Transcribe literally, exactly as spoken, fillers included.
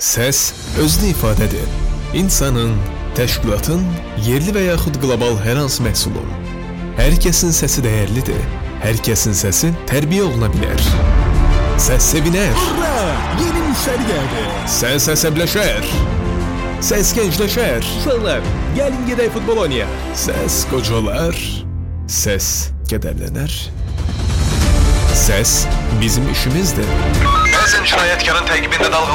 Səs özünü ifadə edir. İnsanın, təşkilatın, yerli və yaxud qlobal hər hansı məhsulun. Hər kəsin səsi dəyərlidir. Hər kəsin səsi tərbiyə oluna bilər. Səs sevinər. Ura! Yeni müştəri gəldi. Səs əsəbləşər. Səs gəncləşər. Uşaqlar, gəlin gedək futbol oynayaq. Səs qocalar. Səs kədərlənər. Səs bizim işimizdir. Bəzən cinayətkarın təqibində dalğalanır.